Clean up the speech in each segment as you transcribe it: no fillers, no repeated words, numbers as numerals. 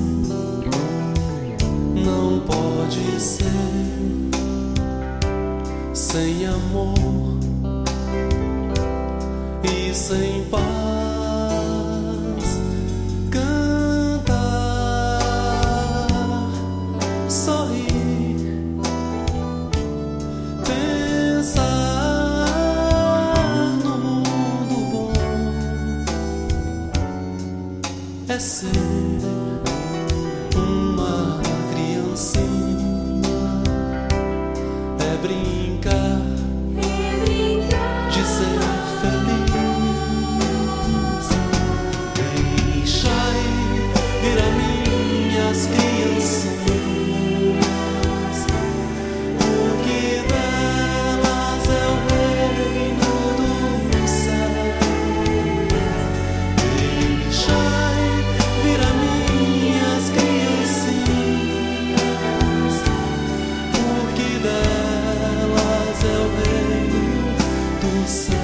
não pode ser sem amor e sem paz. Cantar, sorrir, pensar no mundo bom é ser uma criancinha, é brincar, de ser feliz. Deixai vir a minhas criancinhas, porque delas é o reino do céu. Deixai vir a minhas criancinhas, porque delas é o reino do céu.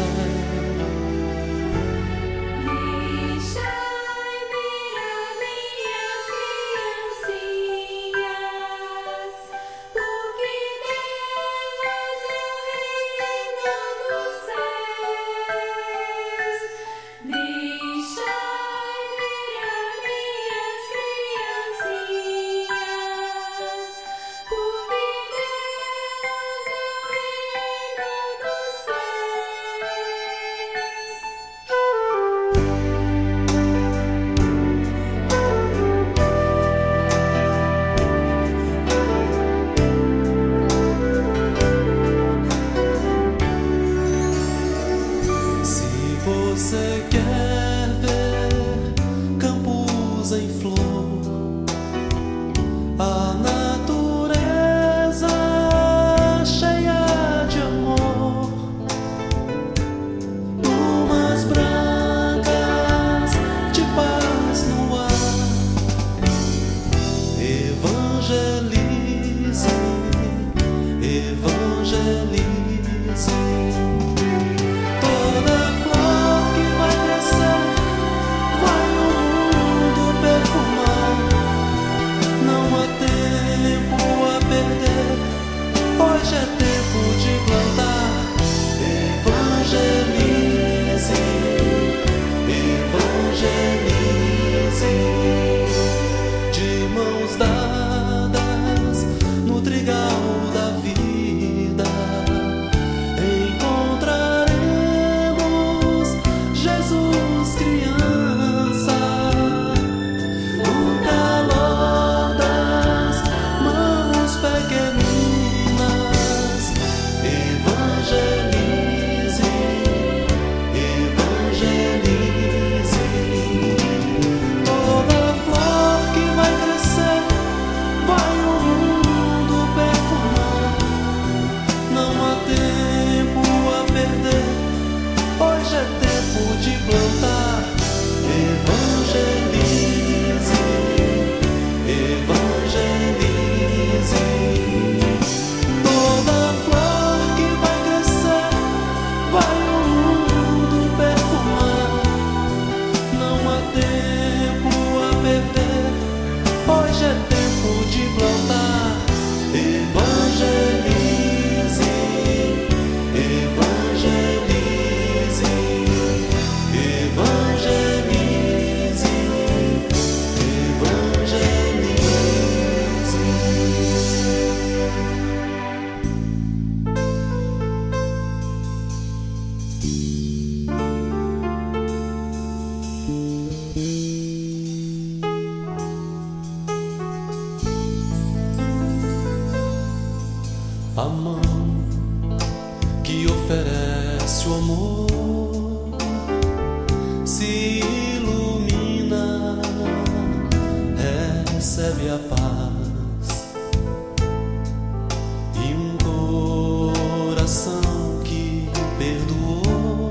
Você quer ver campos em flor, a natureza cheia de amor, plumas brancas de paz no ar. Evangelize, evangelize. Hoje é tempo de plantar. Evangelize, evangelize. De mãos dadas no trigal da vida, encontraremos Jesus criança, no calor das mãos pequeninas. Evangelize, evangelize. Toda flor que vai crescer, vai o mundo perfumar. Não há tempo a perder, hoje é tempo de plantar. Evangelize, evangelize. Toda flor que vai crescer, vai o mundo perfumar. Não há tempo a perder, hoje é tempo de plantar. Evangelize, evangelize, evangelize, evangelize. A mão que oferece o amor se ilumina, recebe a paz e um coração que perdoou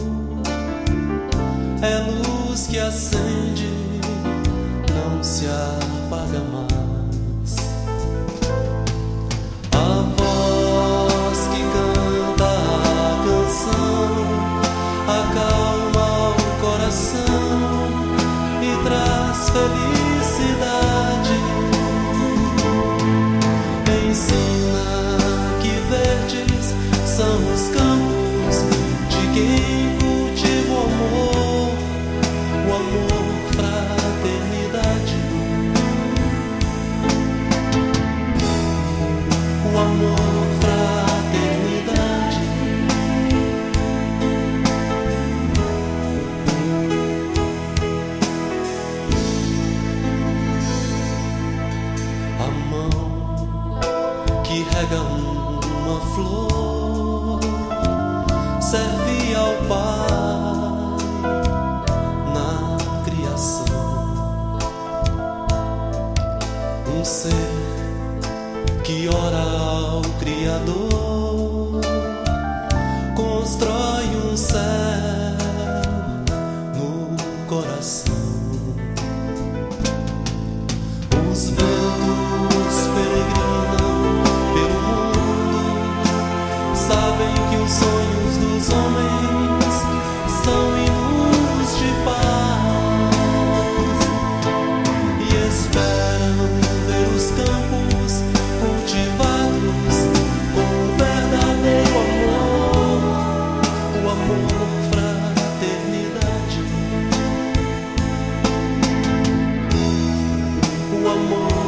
é luz que acende, não se apaga mais. A voz que canta a canção acalma o coração e traz felicidade. rega uma flor, serve ao Pai na criação. Um ser que ora ao Criador, constrói um céu no coração. Os ventos peregrinam pelo mundo, sabem que os sonhos dos homens são hinos de paz e esperam ver os campos cultivados com o verdadeiro amor, o amor, fraternidade, o amor.